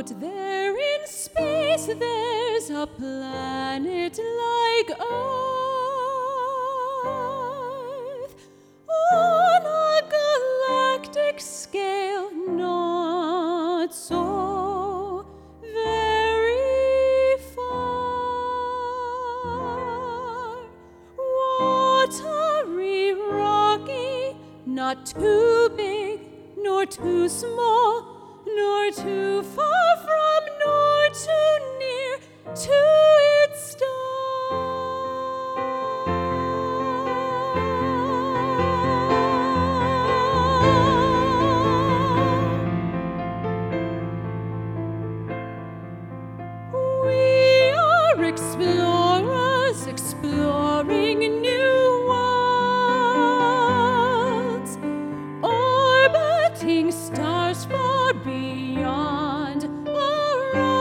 Out there in space there's a planet like Earth, on a galactic scale not so very far. Watery, rocky, not too big nor too small, nor too far from, nor too near to its star. We are explorers exploring new worlds, orbiting stars far beyond our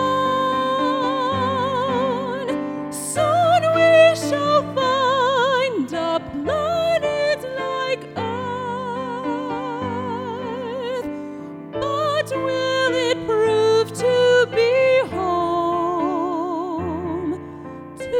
own. Soon we shall find a planet like Earth, but will it prove to be home to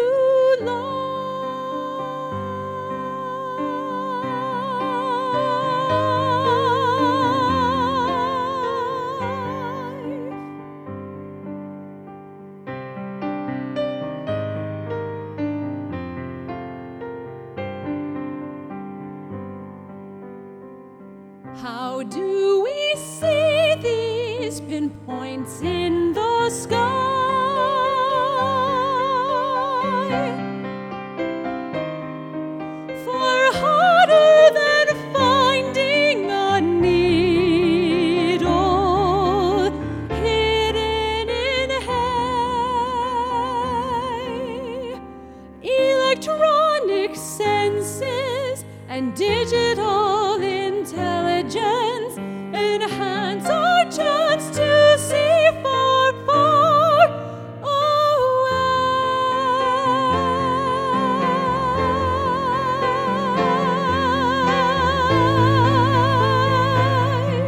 How do we see these pinpoints in the sky? Far harder than finding a needle hidden in hay. Electronic senses and digital intelligence enhance our chance to see far, far away.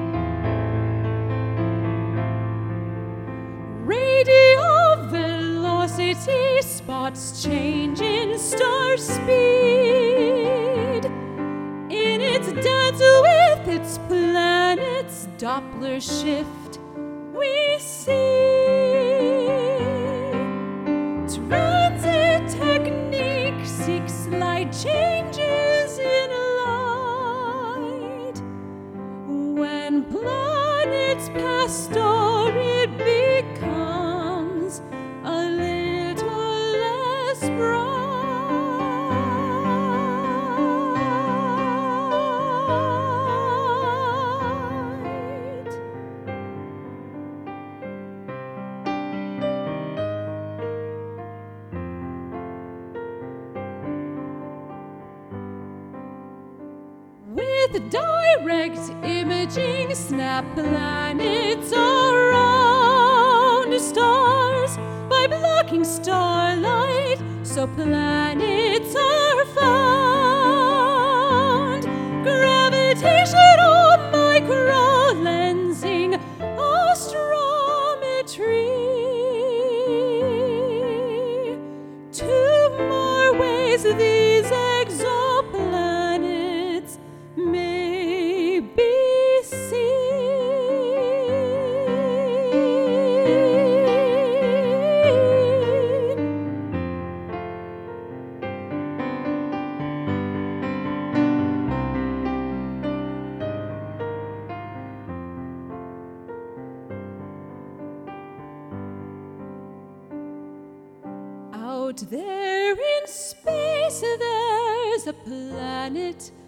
Radial velocity spots change in star speed. In its dance with its planets, Doppler shift we see. Transit technique seeks slight changes in light. When planets pass star, it becomes a little less bright. With direct imaging, snap planets around stars by blocking starlight, so planets are found. Gravitational microlensing astrometry. Two more ways these exoplanets may be seen. Out there in space there's a planet